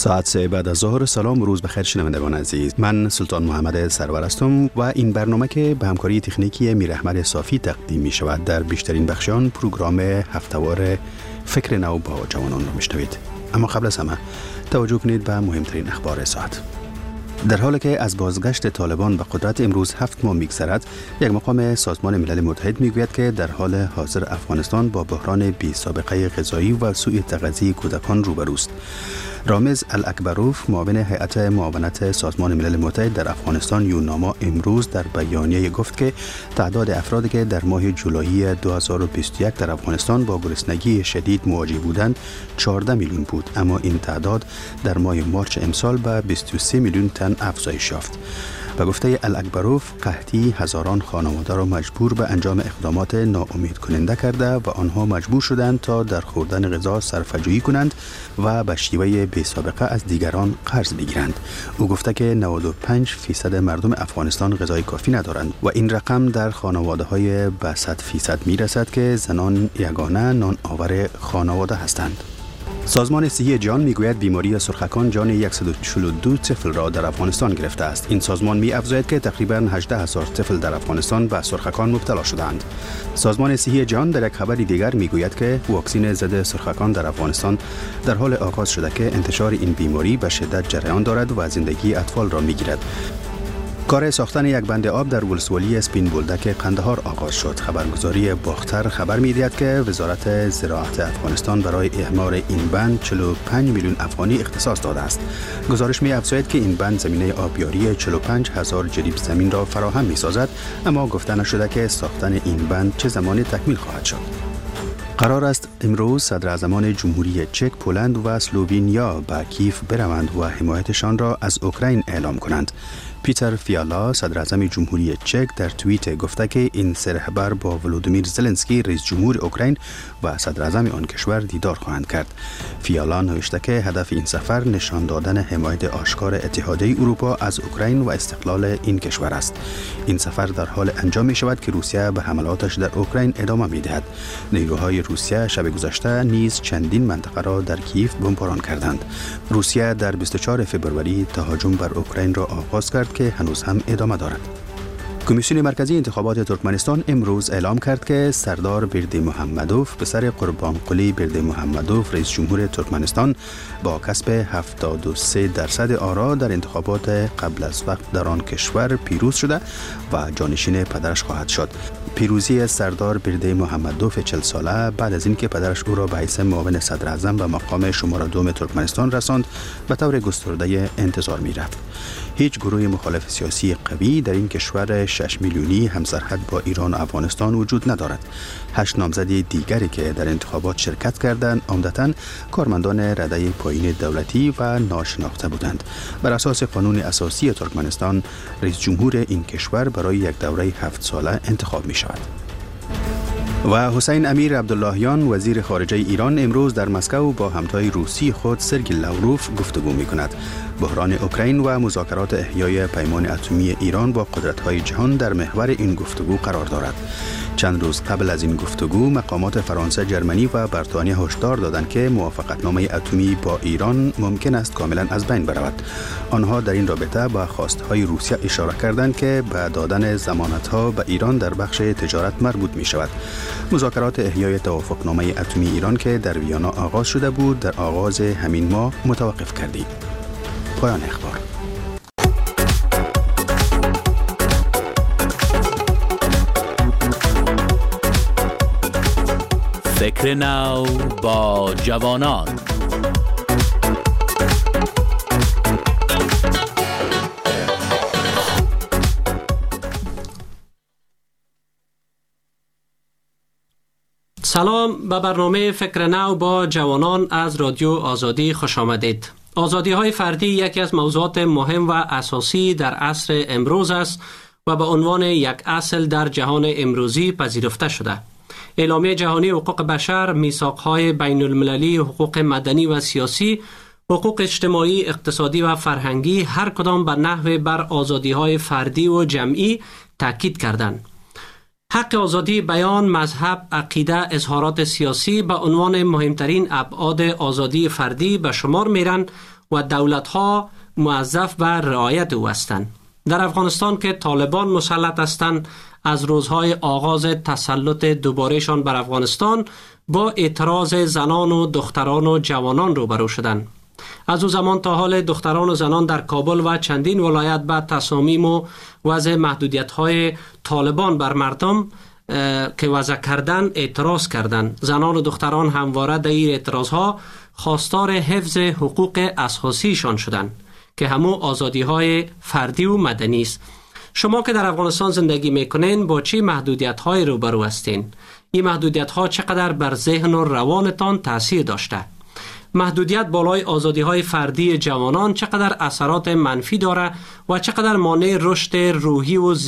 ساعت 3 بعد از ظهر. سلام و روز بخیر شنوندگان عزیز. من سلطان محمد سرور هستم و این برنامه که به همکاری تکنیکی میر احمد صافی تقدیم می شود در بیشترین بخشان پروگرام هفته‌وار فکر نو با جوانان را میشنوید. اما قبل از همه توجه کنید به مهمترین اخبار ساعت. در حالی که از بازگشت طالبان به قدرت امروز 7 ماه می‌گذرد، یک مقام سازمان ملل متحد میگوید که در حال حاضر افغانستان با بحران بی سابقه غذایی و سوء تغذیه کودکان روبروست. رامز الاکبروف، معاون هیئت معاونت سازمان ملل متحد در افغانستان یوناما، امروز در بیانیه گفت که تعداد افرادی که در ماه جولای 2021 در افغانستان با گرسنگی شدید مواجه بودند 14 میلیون بود، اما این تعداد در ماه مارچ امسال به 23 میلیون تن افزایش یافت. به گفته الاکبروف، قحطی هزاران خانواده را مجبور به انجام اقدامات ناامید کننده کرده و آنها مجبور شدند تا در خوردن غذا صرفه‌جویی کنند و به شیوه بی سابقه از دیگران قرض بگیرند. او گفته که 95% مردم افغانستان غذای کافی ندارند و این رقم در خانواده‌های به 100% میرسد که زنان یگانه نان آور خانواده هستند. سازمان صحی جهان میگوید بیماری سرخکان جان 142 طفل را در افغانستان گرفته است. این سازمان می‌افزاید که تقریباً 18,000 طفل در افغانستان به سرخکان مبتلا شدند. سازمان صحی جهان در یک خبر دیگر میگوید که واکسن ضد سرخکان در افغانستان در حال آغاز شده که انتشار این بیماری به شدت جریان دارد و زندگی اطفال را میگیرد. کار ساختن یک بند آب در ولسوالی اسپین بولدک قندهار آغاز شد. خبرگزاری باختر خبر می‌دهد که وزارت زراعت افغانستان برای اعمار این بند 45 میلیون افغانی اختصاص داده است. گزارش می‌افزاید که این بند زمینه آبیاری 45,000 جریب زمین را فراهم می‌سازد، اما گفته نشده که ساختن این بند چه زمانی تکمیل خواهد شد. قرار است امروز صدراعظمان جمهوری چک، پولند و اسلوونیا به کیف بروند و حمایتشان را از اوکراین اعلام کنند. پیتر فیالا، صدراعظم جمهوری چک، در توییت گفته که این سه رهبر با ولودیمیر زلنسکی رئیس جمهور اوکراین و صدراعظم آن کشور دیدار خواهند کرد. فیالا نوشته که هدف این سفر نشان دادن حمایت آشکار اتحادیه اروپا از اوکراین و استقلال این کشور است. این سفر در حال انجام می شود که روسیه به حملاتش در اوکراین ادامه می دهد. نیروهای روسیه شب گذشته نیز چندین منطقه را در کیف بمباران کردند. روسیه در 24 فوریه تهاجم بر اوکراین را آغاز کرد که هنوز هم ادامه دارد. کمیسیون مرکزی انتخابات ترکمنستان امروز اعلام کرد که سردار بردیمحمدوف، پسر قربانقلی بردیمحمدوف، رئیس جمهور ترکمنستان، با کسب 73% آرا در انتخابات قبل از وقت در آن کشور پیروز شده و جانشین پدرش خواهد شد. پیروزی سردار بردیمحمدوف 40 ساله بعد از اینکه پدرش او را به حیث معاون صدراعظم به مقام شماره 2 ترکمنستان رساند، به طور گسترده انتظار می‌رفت. هیچ گروه مخالف سیاسی قوی در این کشور 6 میلیونی همسرحد با ایران و افغانستان وجود ندارد. 8 نامزد دیگری که در انتخابات شرکت کردند عمدتاً کارمندان رده پایین دولتی و ناشناخته بودند. بر اساس قانون اساسی ترکمنستان، رئیس جمهور این کشور برای یک دوره 7 ساله انتخاب می شود. و حسین امیر عبداللهیان، وزیر خارجه ایران، امروز در مسکو با همتای روسی خود سرگئی لاوروف گفتگو می کند. بحران اوکراین و مذاکرات احیای پیمان اتمی ایران با قدرت‌های جهان در محور این گفتگو قرار دارد. چند روز قبل از این گفتگو مقامات فرانسه، جرمنی و بریتانیا هشدار دادند که موافقتنامه اتمی با ایران ممکن است کاملا از بین برود. آنها در این رابطه به خواستهای روسیه اشاره کردند که به دادن ضمانت‌ها به ایران در بخش تجارت مربوط می شود. مذاکرات احیای توافقنامه اتمی ایران که در ویانا آغاز شده بود، در آغاز همین ماه متوقف کردید. پایان اخبار. فکر نو با جوانان. سلام، به برنامه فکر نو با جوانان از رادیو آزادی خوش آمدید. آزادی های فردی یکی از موضوعات مهم و اساسی در عصر امروز است و به عنوان یک اصل در جهان امروزی پذیرفته شده. اعلامیه جهانی حقوق بشر، میثاق‌های بین المللی حقوق مدنی و سیاسی، حقوق اجتماعی، اقتصادی و فرهنگی هر کدام به نحو بر آزادی‌های فردی و جمعی تاکید کردند. حق آزادی بیان، مذهب، عقیده، اظهارات سیاسی به عنوان مهمترین ابعاد آزادی فردی به شمار میرند و دولت‌ها موظف بر رعایت او هستند. در افغانستان که طالبان مسلط هستند، از روزهای آغاز تسلط دوبارهشان بر افغانستان با اعتراض زنان و دختران و جوانان روبرو شدند. از او زمان تا حال دختران و زنان در کابل و چندین ولایت بعد تصامیم و وضع محدودیت‌های طالبان بر مردم که وضع کردن اعتراض کردند. زنان و دختران همواره در این اعتراضها خواستار حفظ حقوق اساسیشان شدند که همو آزادی‌های فردی و مدنی است. شما که در افغانستان زندگی میکنین با چه محدودیت‌های روبرو هستین؟ این محدودیت‌ها چقدر بر ذهن و روانتان تأثیر داشته؟ محدودیت بالای آزادی‌های فردی جوانان چقدر اثرات منفی داره و چقدر مانع رشد روحی و